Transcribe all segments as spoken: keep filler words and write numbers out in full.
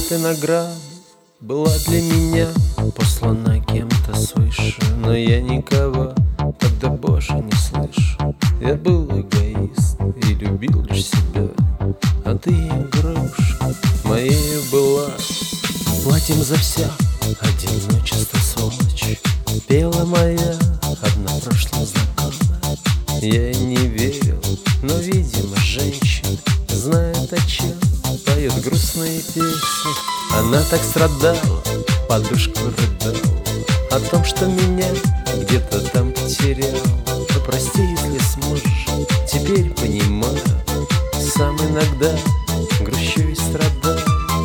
ты награда была для меня, послана кем-то свыше, но я никого тогда, Боже, не слышу. Я был эгоист и любил лишь себя, а ты игрушка моей была. Платим за вся одиночество, сволочь, пела моя одна прошлая знакомая. Я не верил, но, видимо, женщина знает, о чем поет грустные песни. Она так страдала, подушку рыдала о том, что меня где-то там потерял. Да прости, если сможешь, теперь понимаю, сам иногда грущу и страдаю.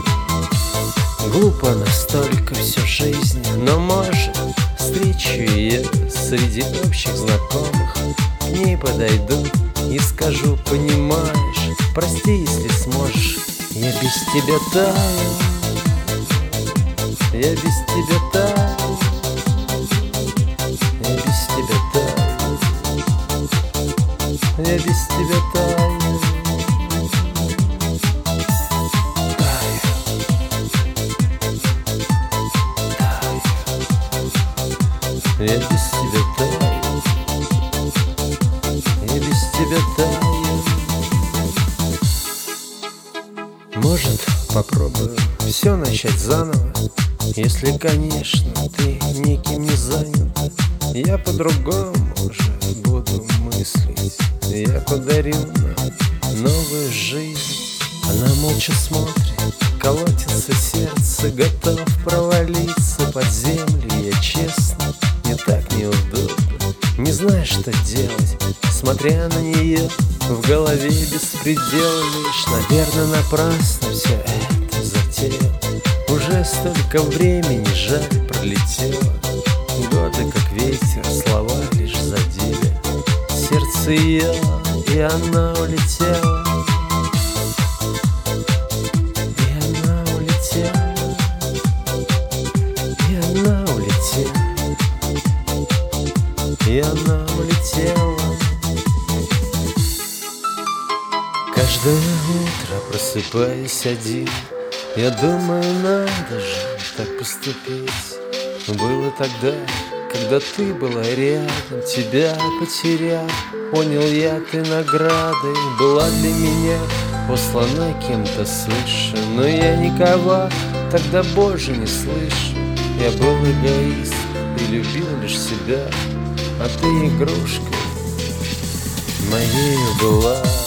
Глупо настолько всю жизнь, но, может, встречу я среди общих знакомых, к ней подойду и скажу: понимаешь, прости, если сможешь, я без тебя таю, я без тебя таю, я без тебя таю, я без тебя таю. Я без тебя таю, я без тебя таю. Может, попробую все начать заново, если, конечно, ты никем не занят. Я по-другому уже буду мыслить, я подарю нам новую жизнь. Она молча смотрит, колотится сердце, готов провалиться под землю. Я честно, мне так неудобно, не знаю, что делать, смотря на нее. В голове беспредел лишь, наверное, напрасно все это затеял. Уже столько времени, жаль, пролетело. Годы, как ветер, слова лишь задели сердце ее, и она улетела. И она улетела, и она улетела, и она улетела. Каждое утро, просыпаясь один, я думаю, надо же так поступить. Было тогда, когда ты была рядом, тебя потерял, понял я, ты наградой была для меня, послана кем-то свыше, но я никого тогда, Боже, не слышу. Я был эгоист и любил лишь себя, а ты игрушка моей была.